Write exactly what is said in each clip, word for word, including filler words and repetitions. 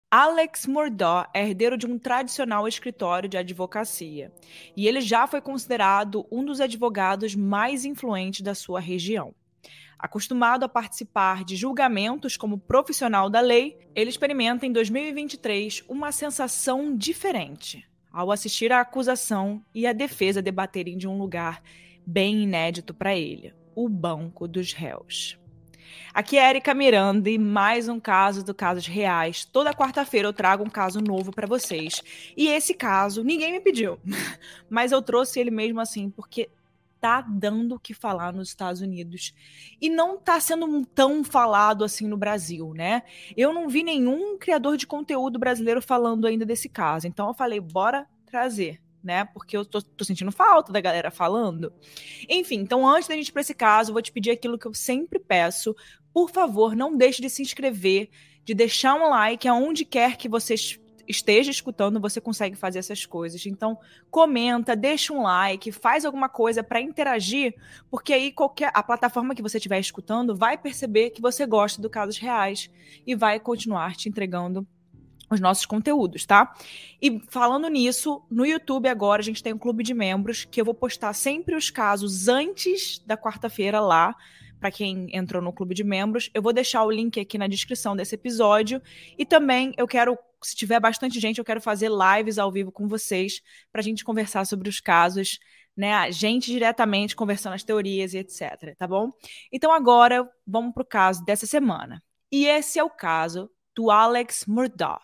Alex Murdaugh é herdeiro de um tradicional escritório de advocacia, e ele já foi considerado um dos advogados mais influentes da sua região. Acostumado a participar de julgamentos como profissional da lei, ele experimenta em dois mil e vinte e três uma sensação diferente ao assistir a acusação e a defesa debaterem de um lugar bem inédito para ele, o banco dos réus. Aqui é Erika Miranda e mais um caso do Casos Reais. Toda quarta-feira eu trago um caso novo para vocês. E esse caso ninguém me pediu, mas eu trouxe ele mesmo assim porque tá dando o que falar nos Estados Unidos e não tá sendo tão falado assim no Brasil, né? Eu não vi nenhum criador de conteúdo brasileiro falando ainda desse caso, então eu falei, bora trazer, né? Porque eu tô, tô sentindo falta da galera falando. Enfim, então antes da gente ir para esse caso, eu vou te pedir aquilo que eu sempre peço. Por favor, não deixe de se inscrever, de deixar um like aonde quer que vocês esteja escutando, você consegue fazer essas coisas. Então, comenta, deixa um like, faz alguma coisa para interagir, porque aí qualquer a plataforma que você estiver escutando vai perceber que você gosta do Casos Reais e vai continuar te entregando os nossos conteúdos, tá? E falando nisso, no YouTube agora a gente tem um clube de membros que eu vou postar sempre os casos antes da quarta-feira lá, para quem entrou no clube de membros. Eu vou deixar o link aqui na descrição desse episódio e também eu quero, se tiver bastante gente, eu quero fazer lives ao vivo com vocês pra gente conversar sobre os casos, né? A gente diretamente conversando as teorias e etcétera, tá bom? Então agora vamos pro caso dessa semana. E esse é o caso do Alex Murdaugh.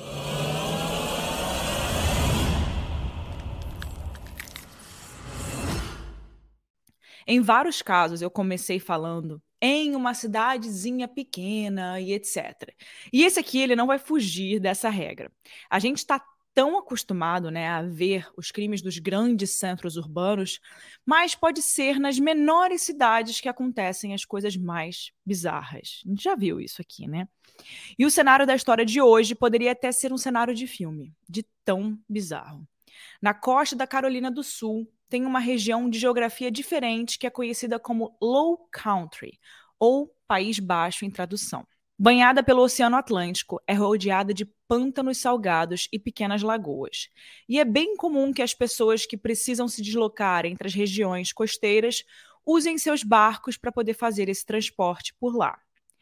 Em vários casos, eu comecei falando em uma cidadezinha pequena e etcétera. E esse aqui, ele não vai fugir dessa regra. A gente está tão acostumado, né, a ver os crimes dos grandes centros urbanos, mas pode ser nas menores cidades que acontecem as coisas mais bizarras. A gente já viu isso aqui, né? E o cenário da história de hoje poderia até ser um cenário de filme, de tão bizarro. Na costa da Carolina do Sul, tem uma região de geografia diferente que é conhecida como Low Country, ou País Baixo em tradução. Banhada pelo Oceano Atlântico, é rodeada de pântanos salgados e pequenas lagoas. E é bem comum que as pessoas que precisam se deslocar entre as regiões costeiras usem seus barcos para poder fazer esse transporte por lá.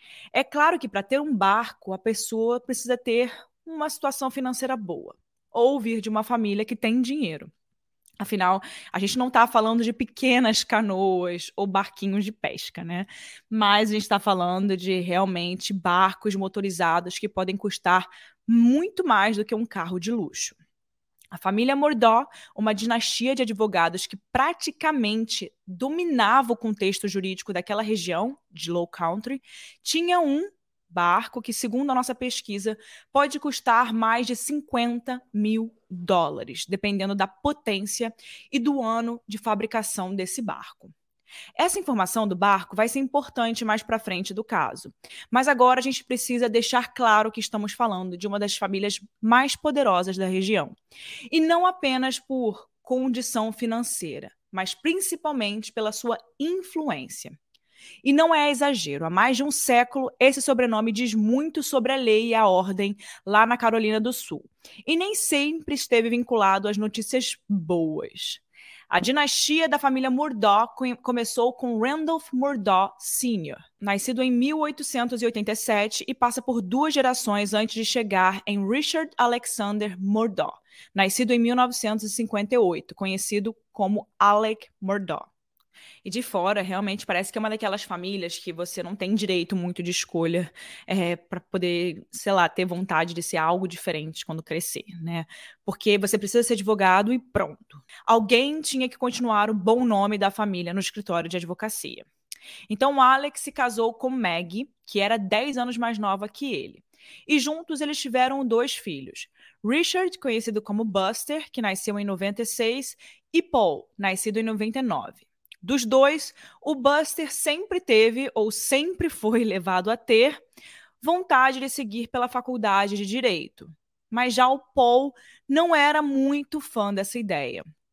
É claro que para ter um barco, a pessoa precisa ter uma situação financeira boa, ou vir de uma família que tem dinheiro. Afinal, a gente não está falando de pequenas canoas ou barquinhos de pesca, né? Mas a gente está falando de realmente barcos motorizados que podem custar muito mais do que um carro de luxo. A família Murdaugh, uma dinastia de advogados que praticamente dominava o contexto jurídico daquela região, de Low Country, tinha um barco que, segundo a nossa pesquisa, pode custar mais de cinquenta mil dólares, dependendo da potência e do ano de fabricação desse barco. Essa informação do barco vai ser importante mais para frente do caso. Mas agora a gente precisa deixar claro que estamos falando de uma das famílias mais poderosas da região. E não apenas por condição financeira, mas principalmente pela sua influência. E não é exagero, há mais de um século esse sobrenome diz muito sobre a lei e a ordem lá na Carolina do Sul. E nem sempre esteve vinculado às notícias boas. A dinastia da família Murdaugh começou com Randolph Murdaugh Sênior, nascido em mil oitocentos e oitenta e sete e passa por duas gerações antes de chegar em Richard Alexander Murdaugh, nascido em mil novecentos e cinquenta e oito, conhecido como Alec Murdaugh. E de fora, realmente, parece que é uma daquelas famílias que você não tem direito muito de escolha é, para poder, sei lá, ter vontade de ser algo diferente quando crescer, né? Porque você precisa ser advogado e pronto. Alguém tinha que continuar o bom nome da família no escritório de advocacia. Então, Alex se casou com Maggie, que era dez anos mais nova que ele. E juntos eles tiveram dois filhos. Richard, conhecido como Buster, que nasceu em noventa e seis, e Paul, nascido em noventa e nove. Dos dois, o Buster sempre teve, ou sempre foi levado a ter, vontade de seguir pela faculdade de Direito. Mas já o Paul não era muito fã dessa ideia.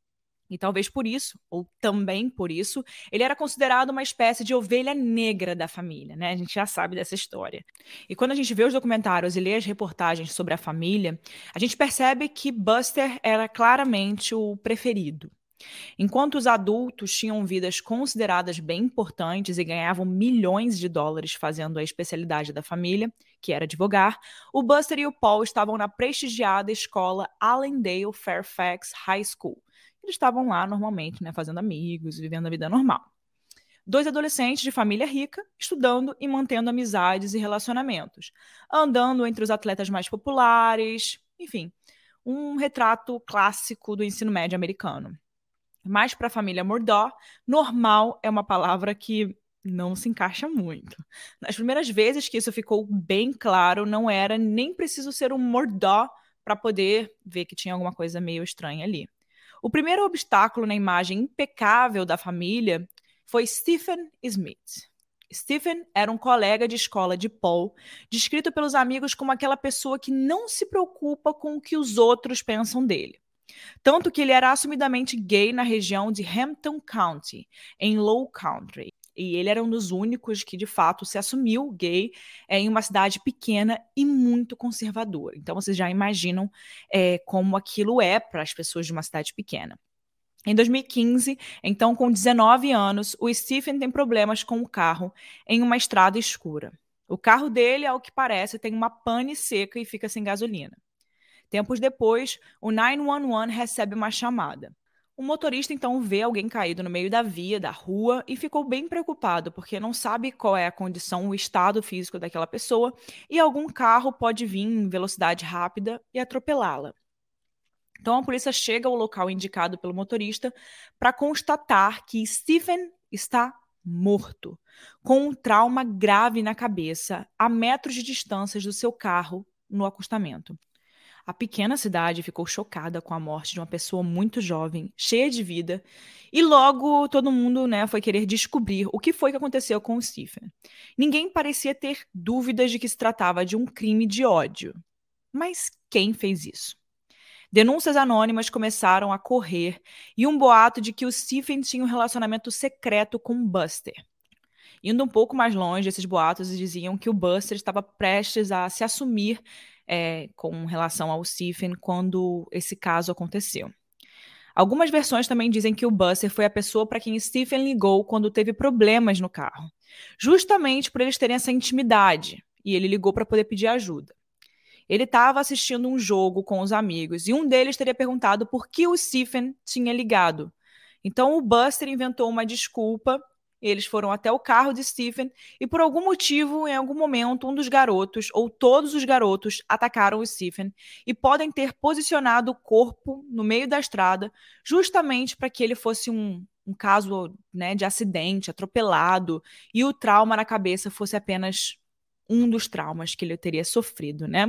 E talvez por isso, ou também por isso, ele era considerado uma espécie de ovelha negra da família, né? A gente já sabe dessa história. E quando a gente vê os documentários e lê as reportagens sobre a família, a gente percebe que Buster era claramente o preferido. Enquanto os adultos tinham vidas consideradas bem importantes e ganhavam milhões de dólares fazendo a especialidade da família, que era advogar, o Buster e o Paul estavam na prestigiada escola Allendale Fairfax High School. Eles estavam lá normalmente, né, fazendo amigos, vivendo a vida normal. Dois adolescentes de família rica, estudando e mantendo amizades e relacionamentos, andando entre os atletas mais populares, enfim, um retrato clássico do ensino médio americano. Mas para a família Murdaugh, normal é uma palavra que não se encaixa muito. Nas primeiras vezes que isso ficou bem claro, não era nem preciso ser um Murdaugh para poder ver que tinha alguma coisa meio estranha ali. O primeiro obstáculo na imagem impecável da família foi Stephen Smith. Stephen era um colega de escola de Paul, descrito pelos amigos como aquela pessoa que não se preocupa com o que os outros pensam dele. Tanto que ele era assumidamente gay na região de Hampton County, em Low Country. E ele era um dos únicos que, de fato, se assumiu gay é, em uma cidade pequena e muito conservadora. Então, vocês já imaginam é, como aquilo é para as pessoas de uma cidade pequena. Em dois mil e quinze, então com dezenove anos, o Stephen tem problemas com o carro em uma estrada escura. O carro dele, ao que parece, tem uma pane seca e fica sem gasolina. Tempos depois, o nove um um recebe uma chamada. O motorista então vê alguém caído no meio da via, da rua, e ficou bem preocupado, porque não sabe qual é a condição, o estado físico daquela pessoa, e algum carro pode vir em velocidade rápida e atropelá-la. Então a polícia chega ao local indicado pelo motorista para constatar que Stephen está morto, com um trauma grave na cabeça, a metros de distância do seu carro no acostamento. A pequena cidade ficou chocada com a morte de uma pessoa muito jovem, cheia de vida, e logo todo mundo, né, foi querer descobrir o que foi que aconteceu com o Stephen. Ninguém parecia ter dúvidas de que se tratava de um crime de ódio. Mas quem fez isso? Denúncias anônimas começaram a correr e um boato de que o Stephen tinha um relacionamento secreto com Buster. Indo um pouco mais longe, esses boatos diziam que o Buster estava prestes a se assumir É, com relação ao Stephen quando esse caso aconteceu. Algumas versões também dizem que o Buster foi a pessoa para quem Stephen ligou quando teve problemas no carro, justamente por eles terem essa intimidade, e ele ligou para poder pedir ajuda. Ele estava assistindo um jogo com os amigos e um deles teria perguntado por que o Stephen tinha ligado. Então o Buster inventou uma desculpa. Eles foram até o carro de Stephen e, por algum motivo, em algum momento, um dos garotos, ou todos os garotos, atacaram o Stephen e podem ter posicionado o corpo no meio da estrada justamente para que ele fosse um, um caso, né, de acidente, atropelado, e o trauma na cabeça fosse apenas um dos traumas que ele teria sofrido, né?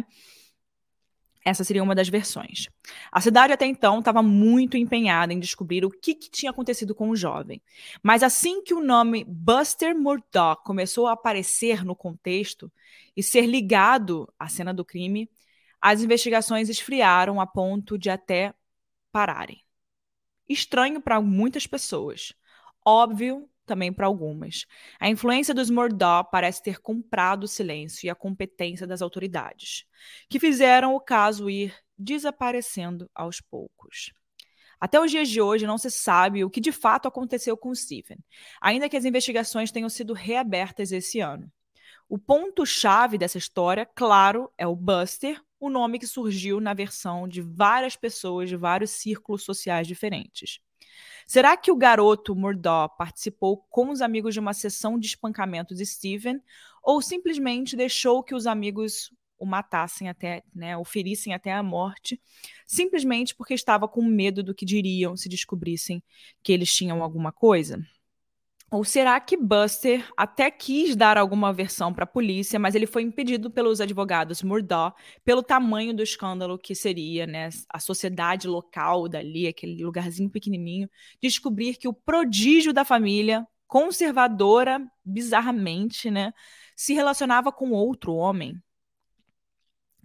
Essa seria uma das versões. A cidade até então estava muito empenhada em descobrir o que, que tinha acontecido com o jovem. Mas assim que o nome Buster Murdaugh começou a aparecer no contexto e ser ligado à cena do crime, as investigações esfriaram a ponto de até pararem. Estranho para muitas pessoas. Óbvio também para algumas. A influência dos Murdaugh parece ter comprado o silêncio e a competência das autoridades, que fizeram o caso ir desaparecendo aos poucos. Até os dias de hoje não se sabe o que de fato aconteceu com Stephen, ainda que as investigações tenham sido reabertas esse ano. O ponto-chave dessa história, claro, é o Buster, o nome que surgiu na versão de várias pessoas de vários círculos sociais diferentes. Será que o garoto Murdaugh participou com os amigos de uma sessão de espancamento de Stephen ou simplesmente deixou que os amigos o matassem até, né, o ferissem até a morte, simplesmente porque estava com medo do que diriam se descobrissem que eles tinham alguma coisa? Ou será que Buster até quis dar alguma versão para a polícia, mas ele foi impedido pelos advogados Murdaugh pelo tamanho do escândalo que seria, né, a sociedade local dali, aquele lugarzinho pequenininho, descobrir que o prodígio da família, conservadora, bizarramente, né, se relacionava com outro homem?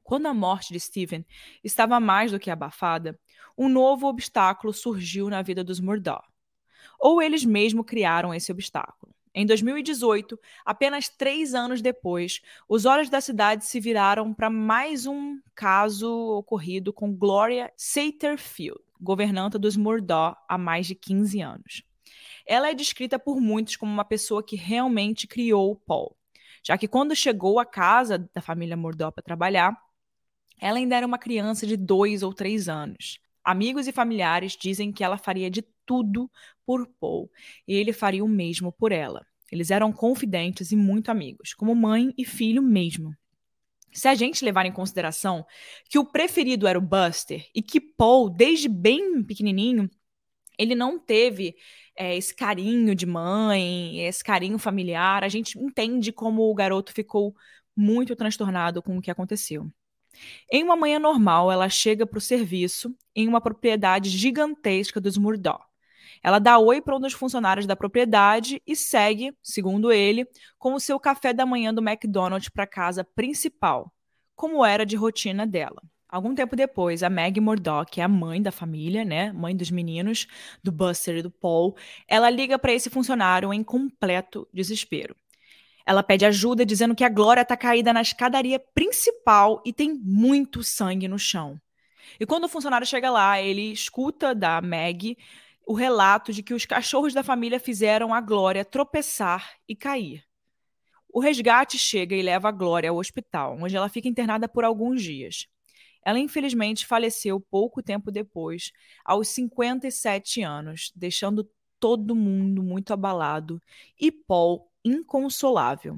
Quando a morte de Stephen estava mais do que abafada, um novo obstáculo surgiu na vida dos Murdaugh. Ou eles mesmos criaram esse obstáculo. Em dois mil e dezoito, apenas três anos depois, os olhos da cidade se viraram para mais um caso ocorrido com Gloria Satterfield, governanta dos Murdaugh há mais de quinze anos. Ela é descrita por muitos como uma pessoa que realmente criou Paul, já que quando chegou à casa da família Murdaugh para trabalhar, ela ainda era uma criança de dois ou três anos. Amigos e familiares dizem que ela faria de tudo por Paul e ele faria o mesmo por ela. Eles eram confidentes e muito amigos, como mãe e filho mesmo. Se a gente levar em consideração que o preferido era o Buster e que Paul, desde bem pequenininho, ele não teve é, esse carinho de mãe, esse carinho familiar, a gente entende como o garoto ficou muito transtornado com o que aconteceu. Em uma manhã normal, ela chega para o serviço em uma propriedade gigantesca dos Murdaugh. Ela dá oi para um dos funcionários da propriedade e segue, segundo ele, com o seu café da manhã do McDonald's para a casa principal, como era de rotina dela. Algum tempo depois, a Maggie Murdaugh, que é a mãe da família, né, mãe dos meninos, do Buster e do Paul, ela liga para esse funcionário em completo desespero. Ela pede ajuda dizendo que a Glória está caída na escadaria principal e tem muito sangue no chão. E quando o funcionário chega lá, ele escuta da Maggie o relato de que os cachorros da família fizeram a Glória tropeçar e cair. O resgate chega e leva a Glória ao hospital, onde ela fica internada por alguns dias. Ela, infelizmente, faleceu pouco tempo depois, aos cinquenta e sete anos, deixando todo mundo muito abalado e Paul inconsolável.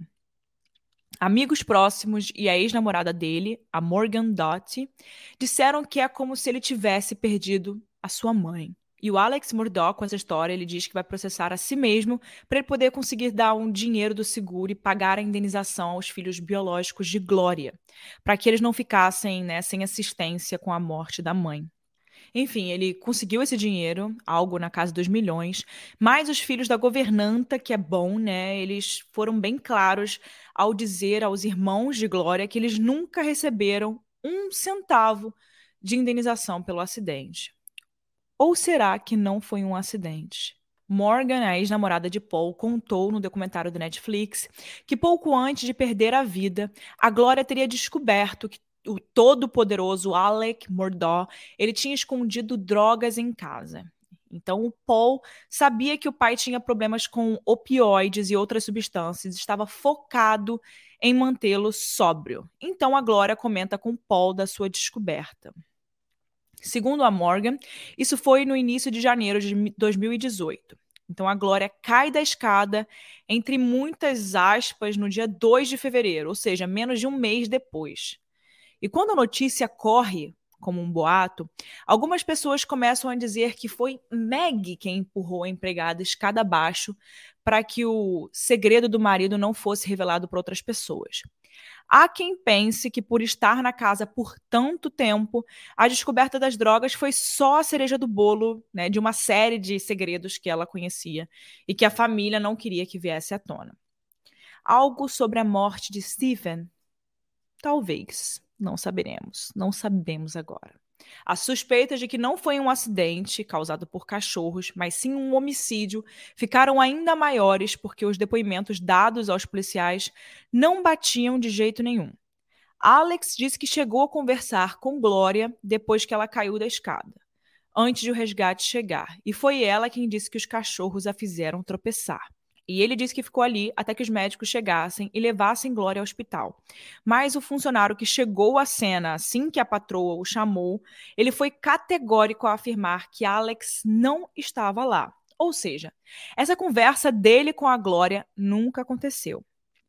Amigos próximos e a ex-namorada dele, a Morgan Doughty, disseram que é como se ele tivesse perdido a sua mãe. E o Alex Murdaugh, com essa história, ele diz que vai processar a si mesmo para ele poder conseguir dar um dinheiro do seguro e pagar a indenização aos filhos biológicos de Glória, para que eles não ficassem, né, sem assistência com a morte da mãe. Enfim, ele conseguiu esse dinheiro, algo na casa dos milhões, mas os filhos da governanta, que é bom, né? Eles foram bem claros ao dizer aos irmãos de Glória que eles nunca receberam um centavo de indenização pelo acidente. Ou será que não foi um acidente? Morgan, a ex-namorada de Paul, contou no documentário do Netflix que pouco antes de perder a vida, a Glória teria descoberto que o todo-poderoso Alec Murdaugh, ele tinha escondido drogas em casa. Então, o Paul sabia que o pai tinha problemas com opioides e outras substâncias, estava focado em mantê-lo sóbrio. Então, a Glória comenta com Paul da sua descoberta. Segundo a Morgan, isso foi no início de janeiro de dois mil e dezoito. Então, a Glória cai da escada, entre muitas aspas, no dia dois de fevereiro, ou seja, menos de um mês depois. E quando a notícia corre, como um boato, algumas pessoas começam a dizer que foi Maggie quem empurrou a empregada escada abaixo para que o segredo do marido não fosse revelado para outras pessoas. Há quem pense que, por estar na casa por tanto tempo, a descoberta das drogas foi só a cereja do bolo, né, de uma série de segredos que ela conhecia e que a família não queria que viesse à tona. Algo sobre a morte de Stephen? Talvez. Não saberemos. Não sabemos agora. As suspeitas de que não foi um acidente causado por cachorros, mas sim um homicídio, ficaram ainda maiores porque os depoimentos dados aos policiais não batiam de jeito nenhum. Alex disse que chegou a conversar com Glória depois que ela caiu da escada, antes de o resgate chegar, e foi ela quem disse que os cachorros a fizeram tropeçar. E ele disse que ficou ali até que os médicos chegassem e levassem Glória ao hospital. Mas o funcionário que chegou à cena assim que a patroa o chamou, ele foi categórico a afirmar que Alex não estava lá. Ou seja, essa conversa dele com a Glória nunca aconteceu.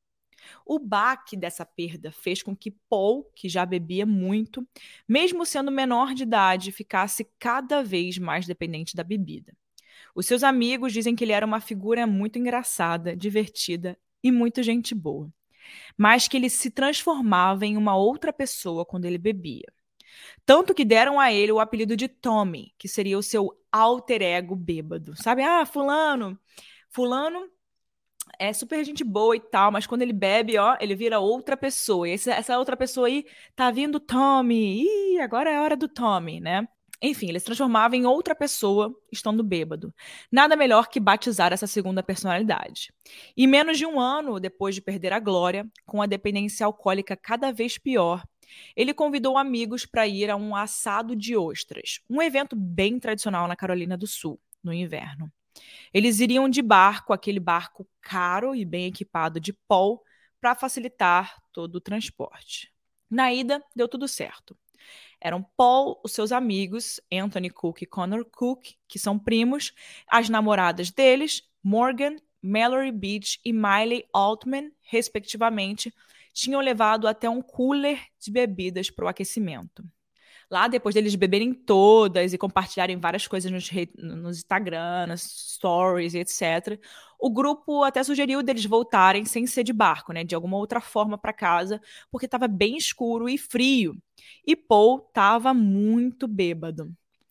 O baque dessa perda fez com que Paul, que já bebia muito, mesmo sendo menor de idade, ficasse cada vez mais dependente da bebida. Os seus amigos dizem que ele era uma figura muito engraçada, divertida e muito gente boa, mas que ele se transformava em uma outra pessoa quando ele bebia. Tanto que deram a ele o apelido de Tommy, que seria o seu alter ego bêbado. Sabe, ah, fulano, fulano é super gente boa e tal, mas quando ele bebe, ó, ele vira outra pessoa. E esse- essa outra pessoa aí tá vindo Tommy. Ih, agora é a hora do Tommy, né? Enfim, ele se transformava em outra pessoa estando bêbado. Nada melhor que batizar essa segunda personalidade. E menos de um ano depois de perder a glória, com a dependência alcoólica cada vez pior, ele convidou amigos para ir a um assado de ostras, um evento bem tradicional na Carolina do Sul, no inverno. Eles iriam de barco, aquele barco caro e bem equipado de Paul, para facilitar todo o transporte. Na ida, deu tudo certo. Eram Paul, os seus amigos, Anthony Cook e Connor Cook, que são primos, as namoradas deles, Morgan, Mallory Beach e Miley Altman, respectivamente, tinham levado até um cooler de bebidas para o aquecimento. Lá, depois deles beberem todas e compartilharem várias coisas nos, re... nos Instagram, nas stories e etcétera, o grupo até sugeriu deles voltarem sem ser de barco, né? De alguma outra forma para casa, porque estava bem escuro e frio. E Paul estava muito bêbado.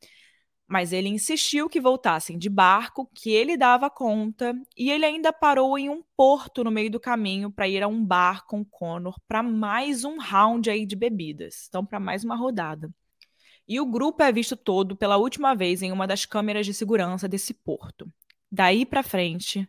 Mas ele insistiu que voltassem de barco, que ele dava conta, e ele ainda parou em um porto no meio do caminho para ir a um bar com Connor para mais um round aí de bebidas. Então, para mais uma rodada. E o grupo é visto todo pela última vez em uma das câmeras de segurança desse porto. Daí para frente,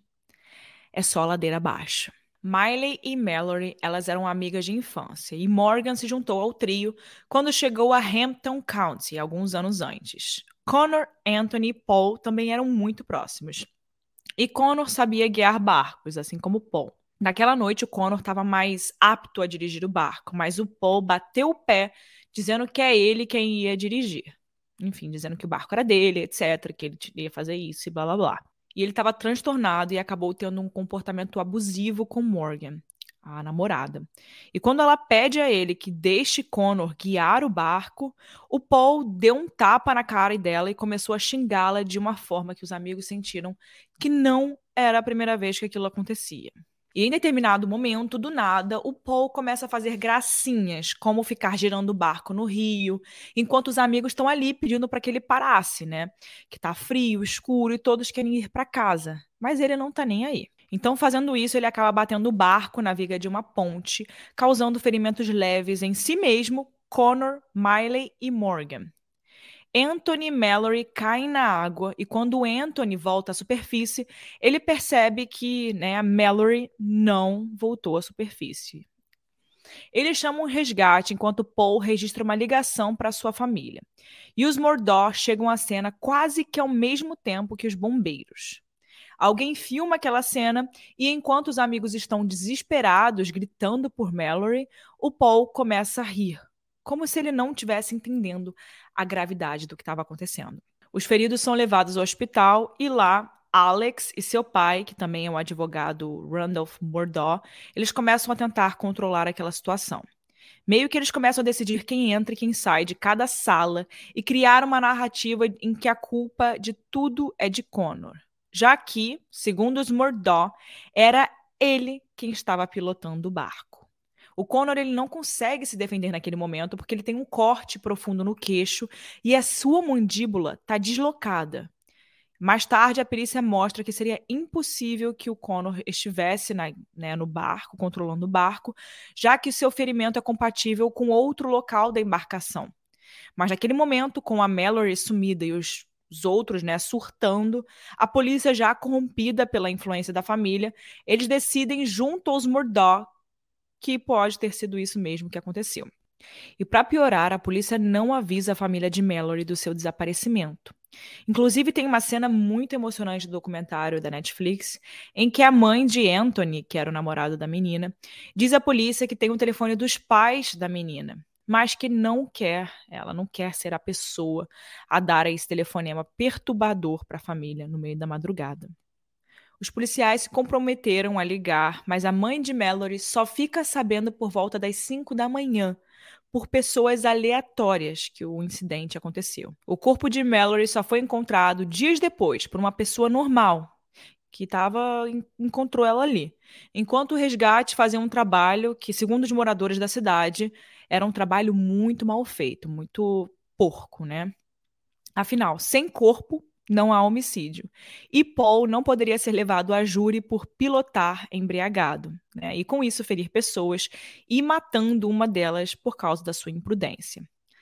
é só ladeira abaixo. Miley e Mallory, elas eram amigas de infância, e Morgan se juntou ao trio quando chegou a Hampton County, alguns anos antes. Connor, Anthony e Paul também eram muito próximos. E Connor sabia guiar barcos, assim como Paul. Naquela noite, o Connor estava mais apto a dirigir o barco, mas o Paul bateu o pé, dizendo que é ele quem ia dirigir. Enfim, dizendo que o barco era dele, etcétera, que ele ia fazer isso e blá blá blá. E ele estava transtornado e acabou tendo um comportamento abusivo com Morgan, a namorada. E quando ela pede a ele que deixe Connor guiar o barco, o Paul deu um tapa na cara dela e começou a xingá-la de uma forma que os amigos sentiram que não era a primeira vez que aquilo acontecia. E em determinado momento, do nada, o Paul começa a fazer gracinhas, como ficar girando o barco no rio, enquanto os amigos estão ali pedindo para que ele parasse, né? Que tá frio, escuro e todos querem ir para casa. Mas ele não tá nem aí. Então, fazendo isso, ele acaba batendo o barco na viga de uma ponte, causando ferimentos leves em si mesmo, Connor, Miley e Morgan. Anthony e Mallory caem na água e quando o Anthony volta à superfície, ele percebe que, né, a Mallory não voltou à superfície. Ele chama um resgate enquanto Paul registra uma ligação para sua família. E os Murdaugh chegam à cena quase que ao mesmo tempo que os bombeiros. Alguém filma aquela cena e enquanto os amigos estão desesperados gritando por Mallory, o Paul começa a rir, como se ele não estivesse entendendo a gravidade do que estava acontecendo. Os feridos são levados ao hospital e lá Alex e seu pai, que também é o advogado Randolph Murdaugh, eles começam a tentar controlar aquela situação. Meio que eles começam a decidir quem entra e quem sai de cada sala e criar uma narrativa em que a culpa de tudo é de Connor. Já que, segundo os Murdaugh, era ele quem estava pilotando o barco. O Connor ele não consegue se defender naquele momento porque ele tem um corte profundo no queixo e a sua mandíbula está deslocada. Mais tarde, a perícia mostra que seria impossível que o Connor estivesse na, né, no barco, controlando o barco, já que seu ferimento é compatível com outro local da embarcação. Mas naquele momento, com a Mallory sumida e os, os outros né, surtando, a polícia já corrompida pela influência da família, eles decidem junto aos Murdaugh que pode ter sido isso mesmo que aconteceu. E para piorar, a polícia não avisa a família de Mallory do seu desaparecimento. Inclusive, tem uma cena muito emocionante do documentário da Netflix, em que a mãe de Anthony, que era o namorado da menina, diz à polícia que tem o telefone dos pais da menina, mas que não quer, ela não quer ser a pessoa a dar esse telefonema perturbador para a família no meio da madrugada. Os policiais se comprometeram a ligar, mas a mãe de Mallory só fica sabendo por volta das cinco da manhã, por pessoas aleatórias que o incidente aconteceu. O corpo de Mallory só foi encontrado dias depois por uma pessoa normal que tava, encontrou ela ali. Enquanto o resgate fazia um trabalho que, segundo os moradores da cidade, era um trabalho muito mal feito, muito porco, né? Afinal, sem corpo, não há homicídio. E Paul não poderia ser levado a júri por pilotar embriagado, né? E com isso ferir pessoas e matando uma delas por causa da sua imprudência.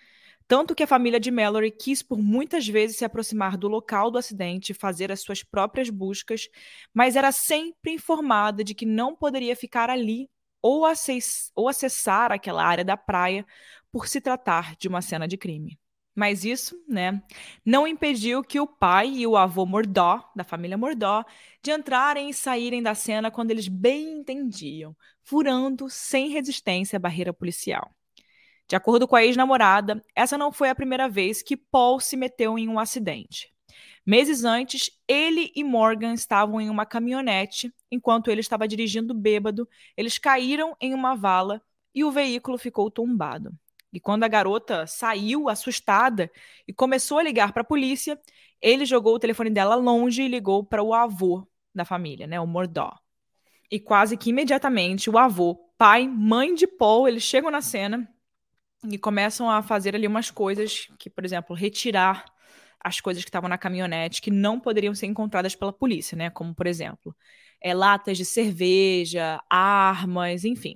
Tanto que a família de Mallory quis por muitas vezes se aproximar do local do acidente e fazer as suas próprias buscas, mas era sempre informada de que não poderia ficar ali ou, acess ou acessar aquela área da praia por se tratar de uma cena de crime. Mas isso, né, não impediu que o pai e o avô Murdaugh, da família Murdaugh, de entrarem e saírem da cena quando eles bem entendiam, furando sem resistência a barreira policial. De acordo com a ex-namorada, essa não foi a primeira vez que Paul se meteu em um acidente. Meses antes, ele e Morgan estavam em uma caminhonete. Enquanto ele estava dirigindo bêbado, eles caíram em uma vala e o veículo ficou tombado. E quando a garota saiu assustada e começou a ligar para a polícia, ele jogou o telefone dela longe e ligou para o avô da família, né, o Murdaugh. E quase que imediatamente o avô, pai, mãe de Paul, eles chegam na cena e começam a fazer ali umas coisas que, por exemplo, retirar as coisas que estavam na caminhonete que não poderiam ser encontradas pela polícia, né? Como, por exemplo, é, latas de cerveja, armas, enfim.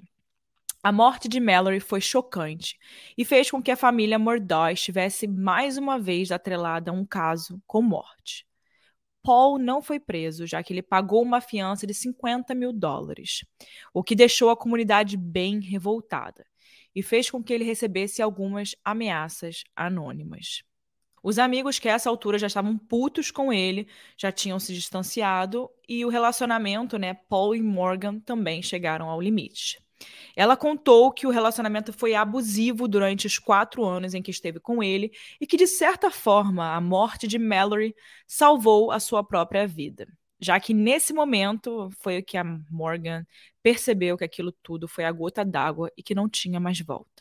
A morte de Mallory foi chocante e fez com que a família Murdaugh estivesse mais uma vez atrelada a um caso com morte. Paul não foi preso, já que ele pagou uma fiança de cinquenta mil dólares, o que deixou a comunidade bem revoltada e fez com que ele recebesse algumas ameaças anônimas. Os amigos que a essa altura já estavam putos com ele, já tinham se distanciado e o relacionamento, né, Paul e Morgan também chegaram ao limite. Ela contou que o relacionamento foi abusivo durante os quatro anos em que esteve com ele e que, de certa forma, a morte de Mallory salvou a sua própria vida, já que nesse momento foi o que a Morgan percebeu que aquilo tudo foi a gota d'água e que não tinha mais volta.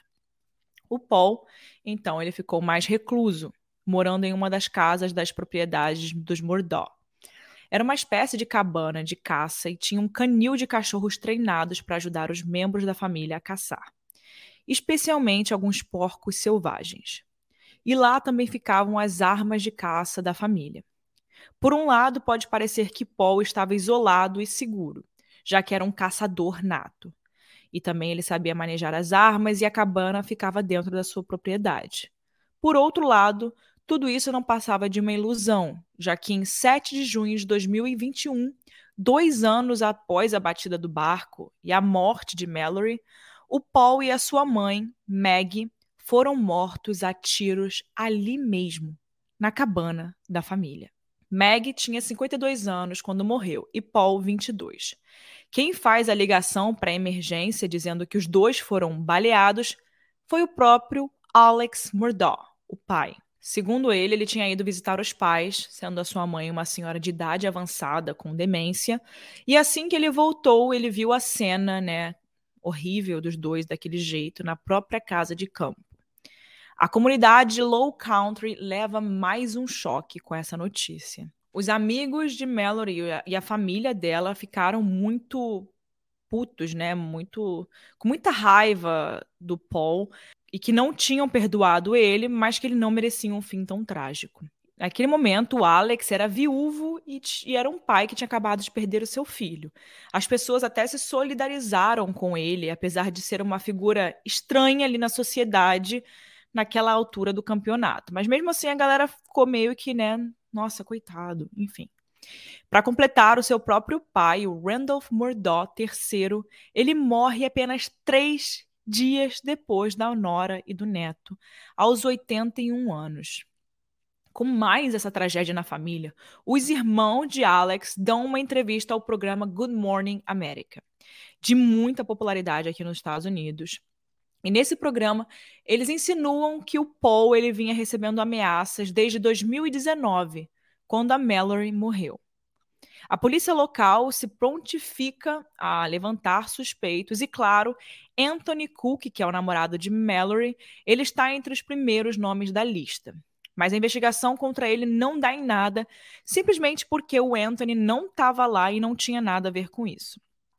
O Paul, então, ele ficou mais recluso, morando em uma das casas das propriedades dos Murdaugh. Era uma espécie de cabana de caça e tinha um canil de cachorros treinados para ajudar os membros da família a caçar, especialmente alguns porcos selvagens. E lá também ficavam as armas de caça da família. Por um lado, pode parecer que Paul estava isolado e seguro, já que era um caçador nato. E também ele sabia manejar as armas e a cabana ficava dentro da sua propriedade. Por outro lado, tudo isso não passava de uma ilusão, já que em sete de junho de dois mil e vinte e um, dois anos após a batida do barco e a morte de Mallory, o Paul e a sua mãe, Maggie, foram mortos a tiros ali mesmo, na cabana da família. Maggie tinha cinquenta e dois anos quando morreu e Paul vinte e dois. Quem faz a ligação para a emergência dizendo que os dois foram baleados foi o próprio Alex Murdaugh, o pai. Segundo ele, ele tinha ido visitar os pais, sendo a sua mãe uma senhora de idade avançada com demência, e assim que ele voltou, ele viu a cena, né, horrível dos dois daquele jeito na própria casa de campo. A comunidade de Low Country leva mais um choque com essa notícia. Os amigos de Mallory e a família dela ficaram muito putos, né, muito, com muita raiva do Paul, e que não tinham perdoado ele, mas que ele não merecia um fim tão trágico. Naquele momento, o Alex era viúvo e, e era um pai que tinha acabado de perder o seu filho. As pessoas até se solidarizaram com ele, apesar de ser uma figura estranha ali na sociedade naquela altura do campeonato. Mas mesmo assim, a galera ficou meio que, né, nossa, coitado, enfim. Para completar, o seu próprio pai, o Randolph Murdaugh terceiro, ele morre apenas três dias depois da nora e do neto, aos oitenta e um anos. Com mais essa tragédia na família, os irmãos de Alex dão uma entrevista ao programa Good Morning America, de muita popularidade aqui nos Estados Unidos. E nesse programa, eles insinuam que o Paul ele vinha recebendo ameaças desde dois mil e dezenove, quando a Mallory morreu. A polícia local se prontifica a levantar suspeitos e, claro, Anthony Cook, que é o namorado de Mallory, ele está entre os primeiros nomes da lista. Mas a investigação contra ele não dá em nada, simplesmente porque o Anthony não estava lá e não tinha nada a ver com isso.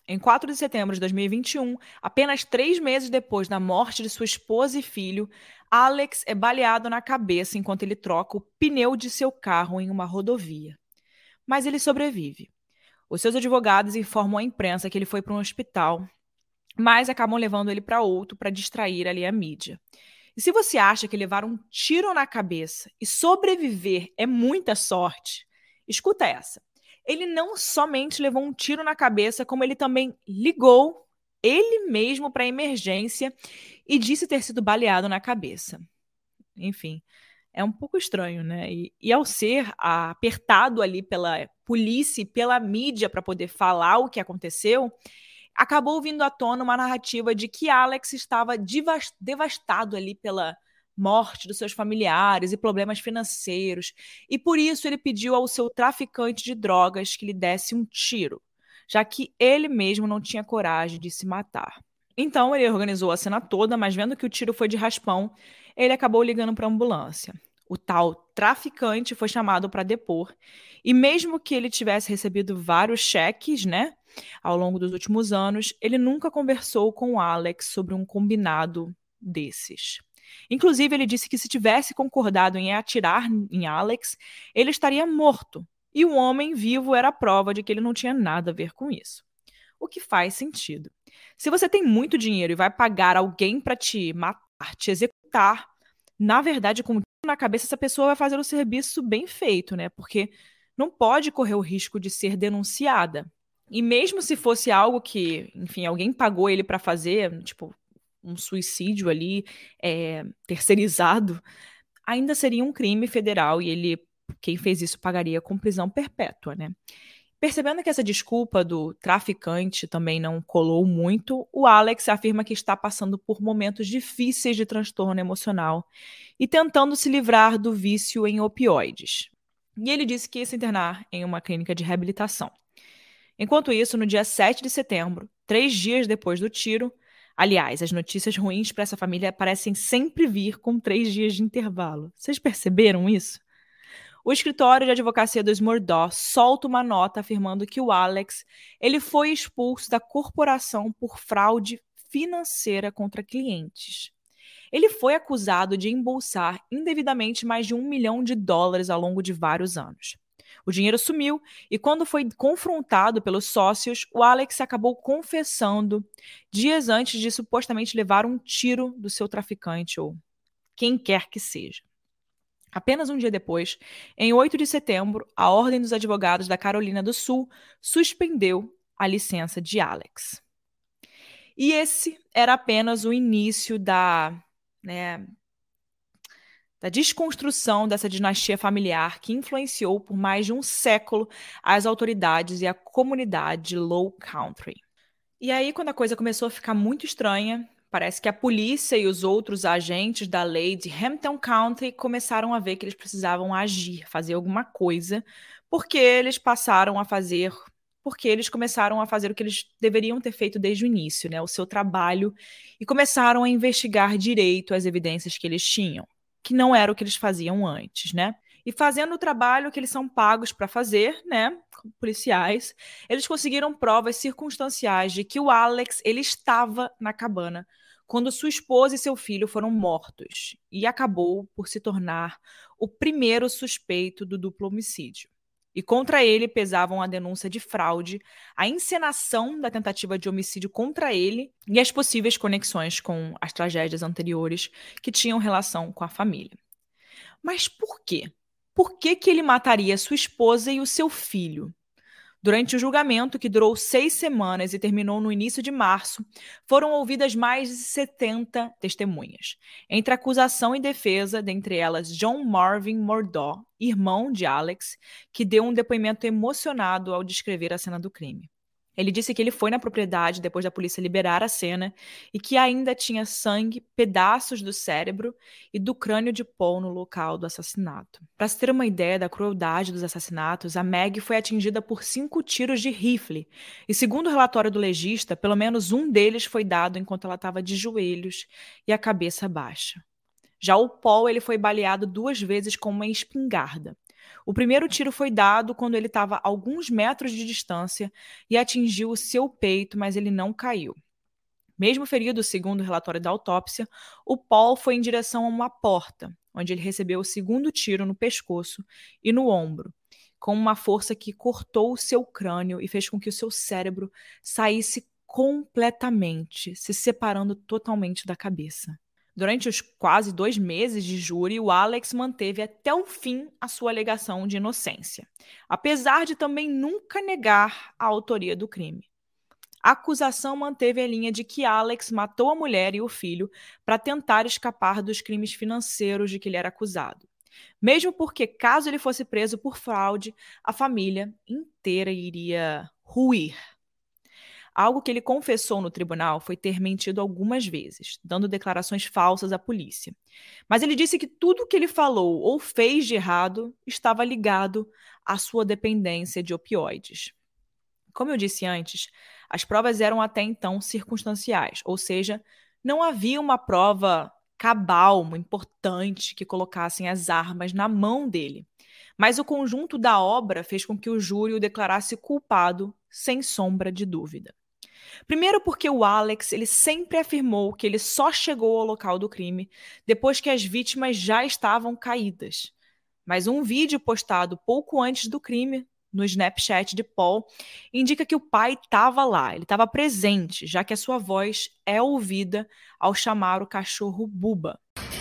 Em quatro de setembro de dois mil e vinte e um, apenas três meses depois da morte de sua esposa e filho, Alex é baleado na cabeça enquanto ele troca o pneu de seu carro em uma rodovia. Mas ele sobrevive. Os seus advogados informam à imprensa que ele foi para um hospital, mas acabam levando ele para outro para distrair ali a mídia. E se você acha que levar um tiro na cabeça e sobreviver é muita sorte, escuta essa. Ele não somente levou um tiro na cabeça, como ele também ligou ele mesmo para a emergência e disse ter sido baleado na cabeça. Enfim, é um pouco estranho, né? E, e ao ser apertado ali pela polícia e pela mídia para poder falar o que aconteceu, acabou vindo à tona uma narrativa de que Alex estava devastado ali pela morte dos seus familiares e problemas financeiros, e por isso ele pediu ao seu traficante de drogas que lhe desse um tiro, já que ele mesmo não tinha coragem de se matar. Então ele organizou a cena toda, mas vendo que o tiro foi de raspão, ele acabou ligando para a ambulância. O tal traficante foi chamado para depor, e mesmo que ele tivesse recebido vários cheques, né, ao longo dos últimos anos, ele nunca conversou com o Alex sobre um combinado desses. Inclusive, ele disse que se tivesse concordado em atirar em Alex, ele estaria morto, e o homem vivo era a prova de que ele não tinha nada a ver com isso. O que faz sentido. Se você tem muito dinheiro e vai pagar alguém para te matar, te executar, na verdade, com um tiro na cabeça, essa pessoa vai fazer o serviço bem feito, né? Porque não pode correr o risco de ser denunciada. E mesmo se fosse algo que, enfim, alguém pagou ele para fazer, tipo, um suicídio ali, é, terceirizado, ainda seria um crime federal e ele, quem fez isso, pagaria com prisão perpétua, né? Percebendo que essa desculpa do traficante também não colou muito, o Alex afirma que está passando por momentos difíceis de transtorno emocional e tentando se livrar do vício em opioides. E ele disse que ia se internar em uma clínica de reabilitação. Enquanto isso, no dia sete de setembro, três dias depois do tiro, aliás, as notícias ruins para essa família parecem sempre vir com três dias de intervalo. Vocês perceberam isso? O escritório de advocacia dos Murdaugh solta uma nota afirmando que o Alex ele foi expulso da corporação por fraude financeira contra clientes. Ele foi acusado de embolsar indevidamente mais de um milhão de dólares ao longo de vários anos. O dinheiro sumiu e, quando foi confrontado pelos sócios, o Alex acabou confessando dias antes de supostamente levar um tiro do seu traficante ou quem quer que seja. Apenas um dia depois, em oito de setembro, a Ordem dos Advogados da Carolina do Sul suspendeu a licença de Alex. E esse era apenas o início da, né, da desconstrução dessa dinastia familiar que influenciou por mais de um século as autoridades e a comunidade Low Country. E aí, quando a coisa começou a ficar muito estranha, parece que a polícia e os outros agentes da lei de Hampton County começaram a ver que eles precisavam agir, fazer alguma coisa, porque eles passaram a fazer, porque eles começaram a fazer o que eles deveriam ter feito desde o início, né, o seu trabalho, e começaram a investigar direito as evidências que eles tinham, que não era o que eles faziam antes, né? E fazendo o trabalho que eles são pagos para fazer, né, policiais, eles conseguiram provas circunstanciais de que o Alex ele estava na cabana quando sua esposa e seu filho foram mortos e acabou por se tornar o primeiro suspeito do duplo homicídio. E contra ele pesavam a denúncia de fraude, a encenação da tentativa de homicídio contra ele e as possíveis conexões com as tragédias anteriores que tinham relação com a família. Mas por quê? Por que que ele mataria sua esposa e o seu filho? Durante o julgamento, que durou seis semanas e terminou no início de março, foram ouvidas mais de setenta testemunhas, entre acusação e defesa, dentre elas John Marvin Murdaugh, irmão de Alex, que deu um depoimento emocionado ao descrever a cena do crime. Ele disse que ele foi na propriedade depois da polícia liberar a cena e que ainda tinha sangue, pedaços do cérebro e do crânio de Paul no local do assassinato. Para se ter uma ideia da crueldade dos assassinatos, a Meg foi atingida por cinco tiros de rifle e, segundo o relatório do legista, pelo menos um deles foi dado enquanto ela estava de joelhos e a cabeça baixa. Já o Paul ele foi baleado duas vezes com uma espingarda. O primeiro tiro foi dado quando ele estava a alguns metros de distância e atingiu o seu peito, mas ele não caiu. Mesmo ferido, segundo o relatório da autópsia, o Paul foi em direção a uma porta, onde ele recebeu o segundo tiro no pescoço e no ombro, com uma força que cortou o seu crânio e fez com que o seu cérebro saísse completamente, se separando totalmente da cabeça. Durante os quase dois meses de júri, o Alex manteve até o fim a sua alegação de inocência, apesar de também nunca negar a autoria do crime. A acusação manteve a linha de que Alex matou a mulher e o filho para tentar escapar dos crimes financeiros de que ele era acusado. Mesmo porque, caso ele fosse preso por fraude, a família inteira iria ruir. Algo que ele confessou no tribunal foi ter mentido algumas vezes, dando declarações falsas à polícia. Mas ele disse que tudo o que ele falou ou fez de errado estava ligado à sua dependência de opioides. Como eu disse antes, as provas eram até então circunstanciais, ou seja, não havia uma prova cabal, importante, que colocassem as armas na mão dele. Mas o conjunto da obra fez com que o júri o declarasse culpado, sem sombra de dúvida. Primeiro porque o Alex ele sempre afirmou que ele só chegou ao local do crime depois que as vítimas já estavam caídas. Mas um vídeo postado pouco antes do crime, no Snapchat de Paul, indica que o pai estava lá, ele estava presente, já que a sua voz é ouvida ao chamar o cachorro Buba.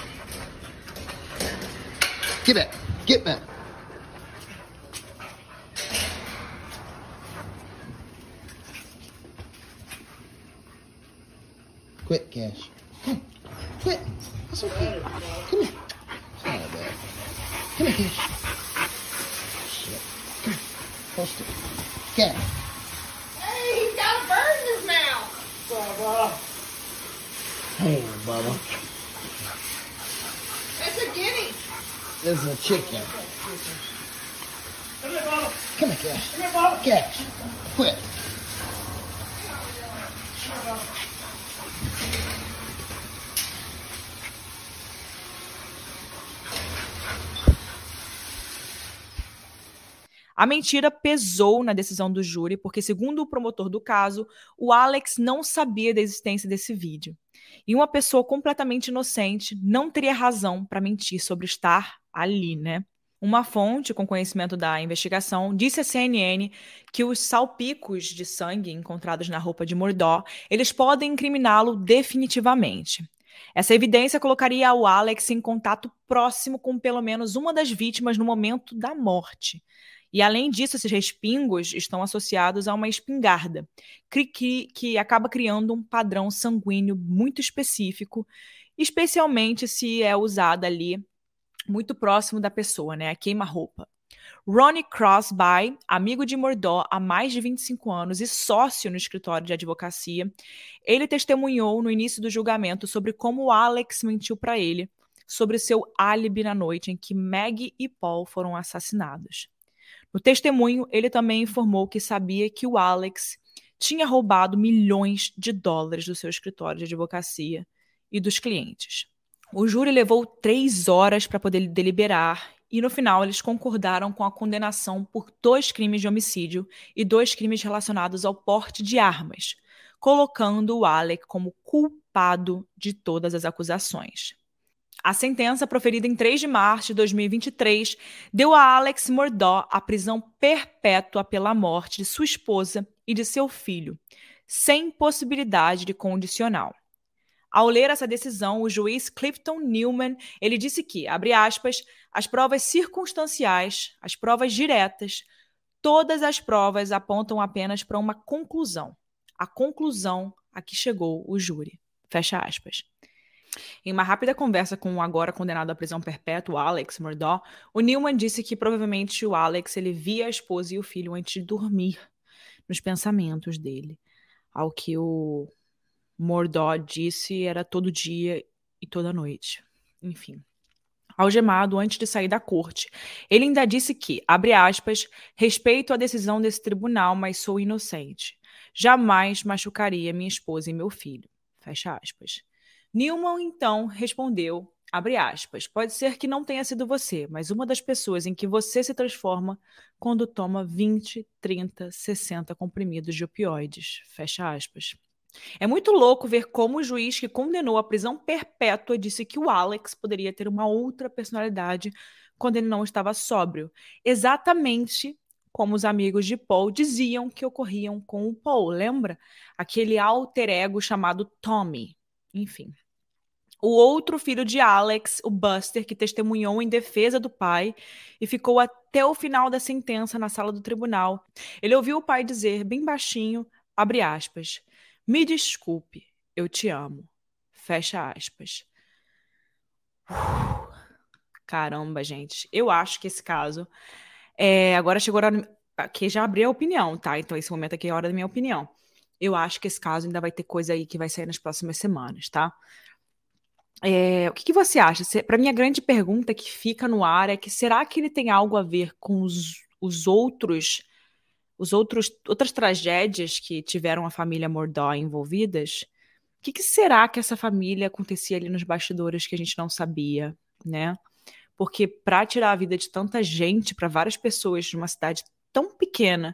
Get back! Get back! Quit, Cash. Come. Quit. That's okay. Come here. It's not that bad. Come here, Cash. Shit. Come here. Post it. Cash. Hey, he's got a bird in his mouth. Bubba. Hey, Bubba. It's a guinea. This is a chicken. Come here, Bubba. Come here, Cash. Come here, Bubba. Cash. Quit. A mentira pesou na decisão do júri, porque, segundo o promotor do caso, o Alex não sabia da existência desse vídeo. E uma pessoa completamente inocente não teria razão para mentir sobre estar ali, né? Uma fonte com conhecimento da investigação disse à C N N que os salpicos de sangue encontrados na roupa de Murdaugh, eles podem incriminá-lo definitivamente. Essa evidência colocaria o Alex em contato próximo com pelo menos uma das vítimas no momento da morte. E, além disso, esses respingos estão associados a uma espingarda, que, que, que acaba criando um padrão sanguíneo muito específico, especialmente se é usada ali muito próximo da pessoa, né? A queima-roupa. Ronnie Crosby, amigo de Murdaugh há mais de vinte e cinco anos e sócio no escritório de advocacia, ele testemunhou no início do julgamento sobre como Alex mentiu para ele sobre seu álibi na noite em que Maggie e Paul foram assassinados. No testemunho, ele também informou que sabia que o Alex tinha roubado milhões de dólares do seu escritório de advocacia e dos clientes. O júri levou três horas para poder deliberar e, no final, eles concordaram com a condenação por dois crimes de homicídio e dois crimes relacionados ao porte de armas, colocando o Alex como culpado de todas as acusações. A sentença, proferida em três de março de dois mil e vinte e três, deu a Alex Murdaugh a prisão perpétua pela morte de sua esposa e de seu filho, sem possibilidade de condicional. Ao ler essa decisão, o juiz Clifton Newman, ele disse que, abre aspas, as provas circunstanciais, as provas diretas, todas as provas apontam apenas para uma conclusão. A conclusão a que chegou o júri. Fecha aspas. Em uma rápida conversa com o agora condenado à prisão perpétua, Alex Murdaugh, o Newman disse que provavelmente o Alex ele via a esposa e o filho antes de dormir, nos pensamentos dele. Ao que o Murdaugh disse era todo dia e toda noite. Enfim. Algemado antes de sair da corte, ele ainda disse que, abre aspas, respeito a decisão desse tribunal, mas sou inocente. Jamais machucaria minha esposa e meu filho. Fecha aspas. Newman, então, respondeu Abre aspas. Pode ser que não tenha sido você, mas uma das pessoas em que você se transforma quando toma vinte, trinta, sessenta comprimidos de opioides. Fecha aspas. É muito louco ver como o juiz que condenou a prisão perpétua disse que o Alex poderia ter uma outra personalidade quando ele não estava sóbrio. Exatamente como os amigos de Paul diziam que ocorriam com o Paul, lembra? Aquele alter ego chamado Tommy. Enfim. O outro filho de Alex, o Buster, que testemunhou em defesa do pai e ficou até o final da sentença na sala do tribunal. Ele ouviu o pai dizer, bem baixinho, abre aspas, me desculpe, eu te amo. Fecha aspas. Uf, caramba, gente. Eu acho que esse caso... É, agora chegou a hora... Aqui já abri a opinião, tá? Então esse momento aqui é a hora da minha opinião. Eu acho que esse caso ainda vai ter coisa aí que vai sair nas próximas semanas, tá? É, o que, que você acha? Para mim, a grande pergunta que fica no ar é que será que ele tem algo a ver com os, os outros, os outros, outras tragédias que tiveram a família Murdaugh envolvidas? O que, que será que essa família acontecia ali nos bastidores que a gente não sabia, né? Porque para tirar a vida de tanta gente, para várias pessoas de uma cidade tão pequena,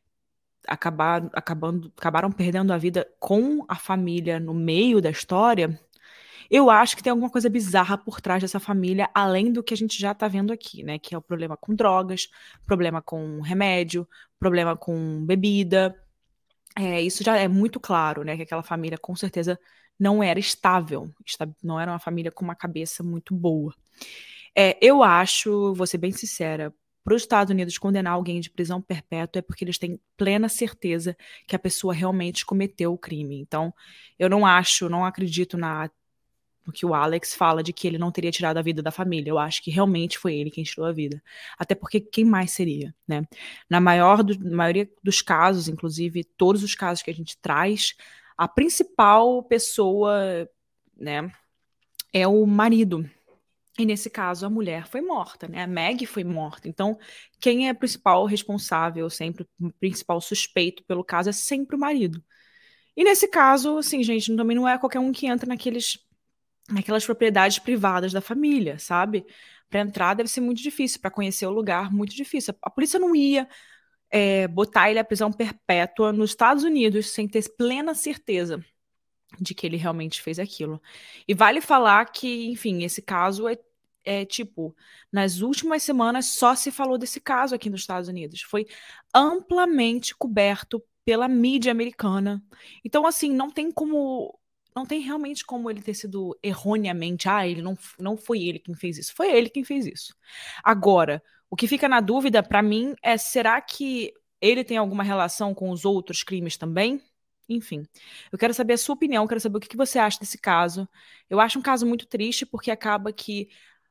acabar, acabando, acabaram perdendo a vida com a família no meio da história. Eu acho que tem alguma coisa bizarra por trás dessa família, além do que a gente já tá vendo aqui, né? Que é o problema com drogas, problema com remédio, problema com bebida. É, isso já é muito claro, né? Que aquela família com certeza não era estável, não era uma família com uma cabeça muito boa. É, eu acho, vou ser bem sincera, para os Estados Unidos condenar alguém de prisão perpétua é porque eles têm plena certeza que a pessoa realmente cometeu o crime. Então, eu não acho, não acredito na no que o Alex fala de que ele não teria tirado a vida da família. Eu acho que realmente foi ele quem tirou a vida. Até porque quem mais seria, né? Na maior do, na maioria dos casos, inclusive todos os casos que a gente traz, a principal pessoa, né, é o marido. E nesse caso a mulher foi morta, né? A Meg foi morta. Então, quem é o principal responsável, sempre o principal suspeito pelo caso é sempre o marido. E nesse caso, assim, gente, também não é qualquer um que entra naqueles naquelas propriedades privadas da família, sabe? Para entrar deve ser muito difícil, para conhecer o lugar, muito difícil. A polícia não ia é, botar ele à prisão perpétua nos Estados Unidos sem ter plena certeza de que ele realmente fez aquilo. E vale falar que, enfim, esse caso é, é tipo, nas últimas semanas só se falou desse caso aqui nos Estados Unidos. Foi amplamente coberto pela mídia americana. Então, assim, não tem como... Não tem realmente como ele ter sido erroneamente, ah, ele não, não foi ele quem fez isso. Foi ele quem fez isso. Agora, o que fica na dúvida para mim é, será que ele tem alguma relação com os outros crimes também? Enfim, eu quero saber a sua opinião, quero saber o que, que você acha desse caso. Eu acho um caso muito triste porque acaba que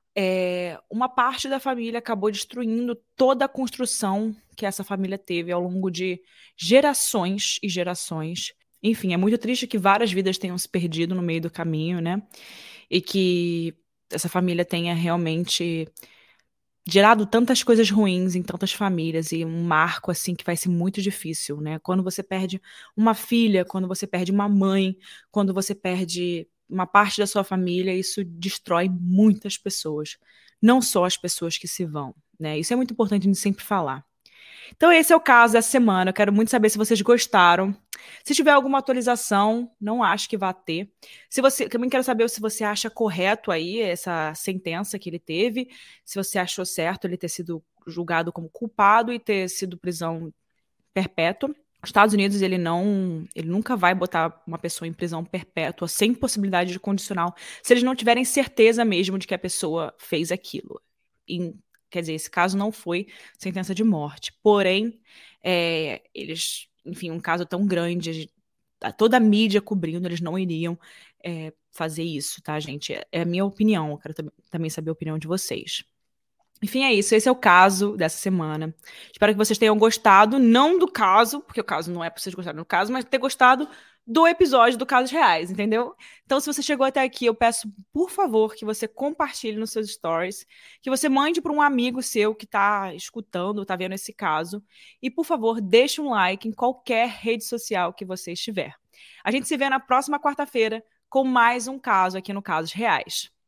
é, uma parte da família acabou destruindo toda a construção que essa família teve ao longo de gerações e gerações. Enfim, é muito triste que várias vidas tenham se perdido no meio do caminho, né? E que essa família tenha realmente gerado tantas coisas ruins em tantas famílias e um marco, assim, que vai ser muito difícil, né? Quando você perde uma filha, quando você perde uma mãe, quando você perde uma parte da sua família, isso destrói muitas pessoas. Não só as pessoas que se vão, né? Isso é muito importante a gente sempre falar. Então esse é o caso dessa semana, eu quero muito saber se vocês gostaram. Se tiver alguma atualização, não acho que vá ter. Se você, também quero saber se você acha correto aí essa sentença que ele teve, se você achou certo ele ter sido julgado como culpado e ter sido prisão perpétua. Os Estados Unidos, ele não, ele nunca vai botar uma pessoa em prisão perpétua sem possibilidade de condicional, se eles não tiverem certeza mesmo de que a pessoa fez aquilo. Em Quer dizer, esse caso não foi sentença de morte. Porém, é, eles, enfim, um caso tão grande, toda a mídia cobrindo, eles não iriam é, fazer isso, tá, gente? É a minha opinião, eu quero também saber a opinião de vocês. Enfim, é isso. Esse é o caso dessa semana. Espero que vocês tenham gostado, não do caso, porque o caso não é para vocês gostarem do caso, mas ter gostado do episódio do Casos Reais, entendeu? Então, se você chegou até aqui, eu peço, por favor, que você compartilhe nos seus stories, que você mande para um amigo seu que está escutando, está vendo esse caso, e, por favor, deixe um like em qualquer rede social que você estiver. A gente se vê na próxima quarta-feira com mais um caso aqui no Casos Reais.